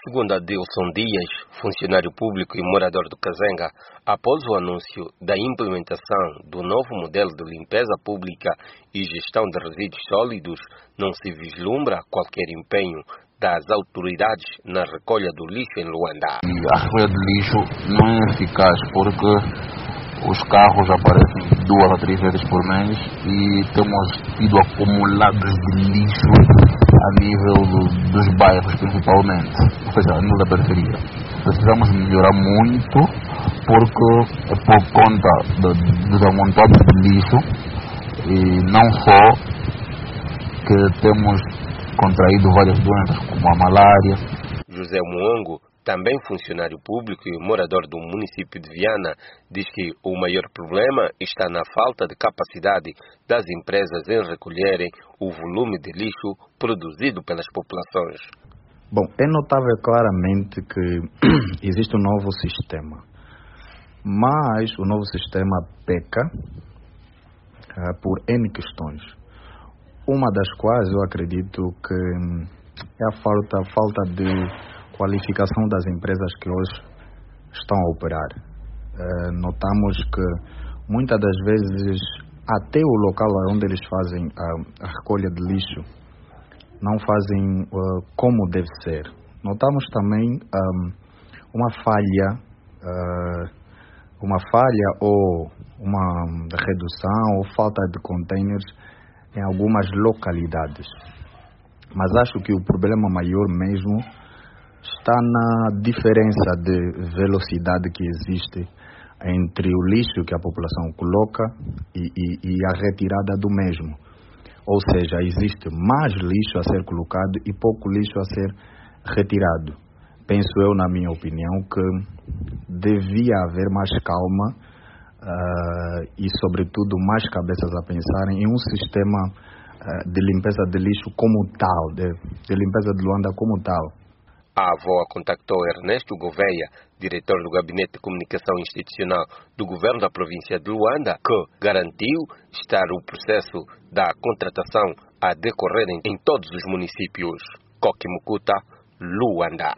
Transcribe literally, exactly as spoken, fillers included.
Segundo Adilson Dias, funcionário público e morador do Kazenga, após o anúncio da implementação do novo modelo de limpeza pública e gestão de resíduos sólidos, não se vislumbra qualquer empenho das autoridades na recolha do lixo em Luanda. A recolha de lixo não é eficaz porque os carros aparecem duas a três vezes por mês e temos tido acumulados de lixo a nível do, dos bairros principalmente, ou seja, a nível da periferia. Precisamos melhorar muito porque é por conta do, dos amontoados de lixo e não só que temos contraído várias doenças como a malária. José Muongo, também funcionário público e morador do município de Viana, diz que o maior problema está na falta de capacidade das empresas em recolherem o volume de lixo produzido pelas populações. Bom, é notável claramente que existe um novo sistema, mas o novo sistema peca uh, por N questões. Uma das quais eu acredito que é a falta, a falta de qualificação das empresas que hoje estão a operar. Uh, notamos que muitas das vezes até o local onde eles fazem a, a recolha de lixo não fazem uh, como deve ser. Notamos também um, uma falha, uh, uma falha ou uma redução ou falta de containers em algumas localidades. Mas acho que o problema maior mesmo está na diferença de velocidade que existe entre o lixo que a população coloca e, e, e a retirada do mesmo. Ou seja, existe mais lixo a ser colocado e pouco lixo a ser retirado. Penso eu, na minha opinião, que devia haver mais calma uh, e, sobretudo, mais cabeças a pensarem em um sistema uh, de limpeza de lixo como tal, de, de limpeza de Luanda como tal. A AVOA contactou Ernesto Gouveia, diretor do Gabinete de Comunicação Institucional do Governo da província de Luanda, que garantiu estar o processo da contratação a decorrer em, em todos os municípios. Coquimucuta, Luanda.